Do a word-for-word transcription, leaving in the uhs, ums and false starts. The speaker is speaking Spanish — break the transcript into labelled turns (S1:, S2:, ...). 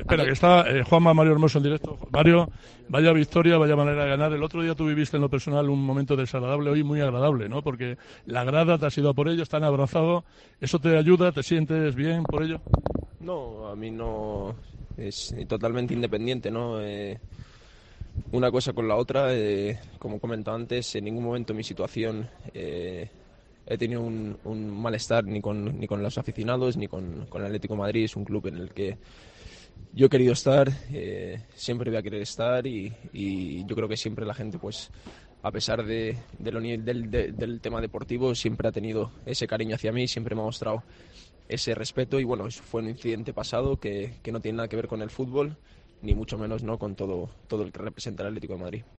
S1: Espera, que está eh, Juanma Mario Hermoso en directo. Mario, vaya victoria, vaya manera de ganar. El otro día tú viviste en lo personal un momento desagradable, hoy muy agradable, ¿no? Porque la grada te has ido a por ello, están abrazados. ¿Eso te ayuda? ¿Te sientes bien por ello?
S2: No, a mí no, es totalmente independiente, ¿no? Eh, una cosa con la otra, eh, como comentado antes, en ningún momento en mi situación eh, he tenido un, un malestar ni con, ni con los aficionados ni con, con el Atlético de Madrid. Es un club en el que yo he querido estar, eh, siempre voy a querer estar y, y yo creo que siempre la gente, pues, a pesar de, de lo, del, de, del tema deportivo, siempre ha tenido ese cariño hacia mí, siempre me ha mostrado ese respeto y bueno, eso fue un incidente pasado que, que no tiene nada que ver con el fútbol, ni mucho menos no con todo, todo el que representa el Atlético de Madrid.